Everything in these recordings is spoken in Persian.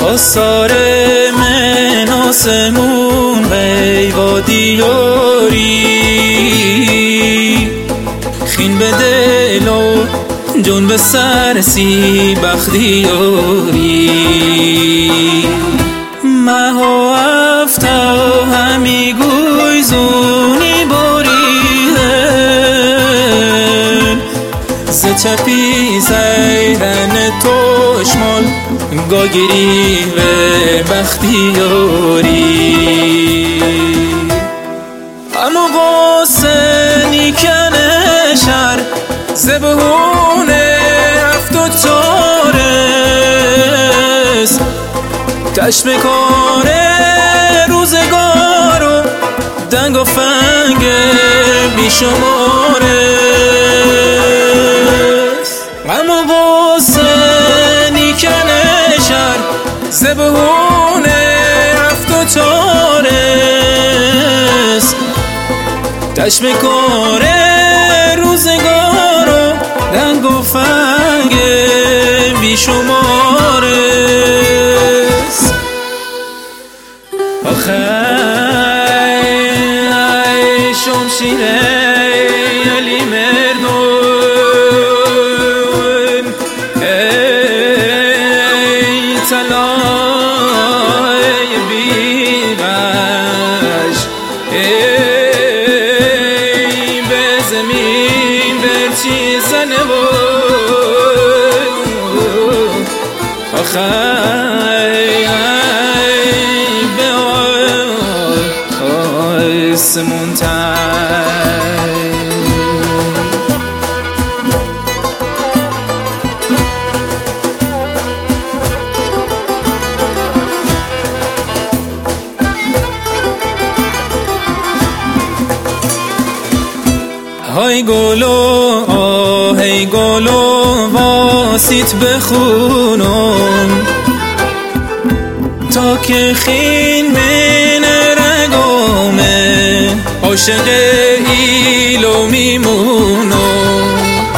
آثار من آسمون و دیاری خین به دل و جون به سرسی بختیاری مها افتا همی گویزونی بریدن ز چپی زیدن توشمال گاگیری و بختیاری اما قاسنی کنه شر زبهونه هفت و چارس کشف کاره روزگار و دنگ و فنگ بیشمارس اما قاسنی کنه شر زبهونه هفت و چارس کشف کاره روزگار و دنگ و فنگ بیشمارس آخه شمشیره علی مردون ای طلای بیغش ای به زمین برچی زنه و آخه های گلو آهی گلو واسیت بخونم تا که خین من رگامه عاشق ایلو میمونم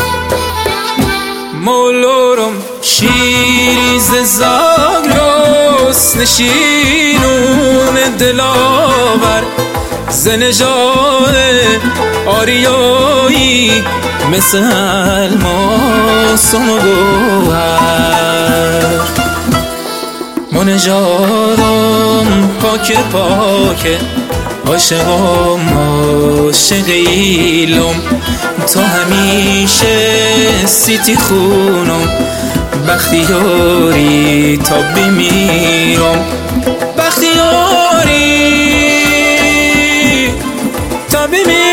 مولورم شیری ز زاگرس نشینون دلاور زنجاه آریایی مثل الماس و گوهر منجارم پاک پاک عاشقم عاشق ایلم تا همیشه سیتی خونم بختیاری تا بمیرم بختیاری تا بمیرم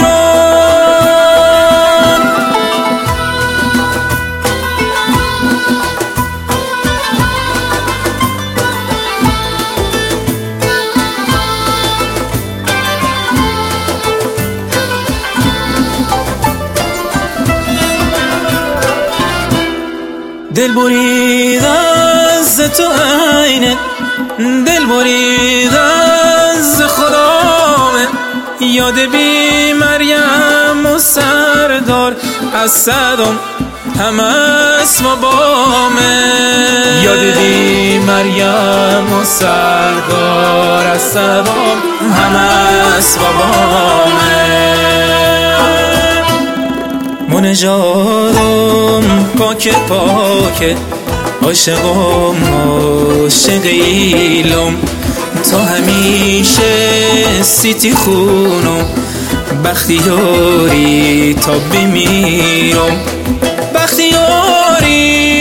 دل برید از تو عینه دل برید از خدامه یاد بی مریم و سردار از صدام همه اسم و بامه یاد بی مریم و سردار از صدام همه اسم و بامه منجارم پاک پاک عاشقم عاشق ایلم تا همیشه سیتی خونم بختیاری تا بمیرم بختیاری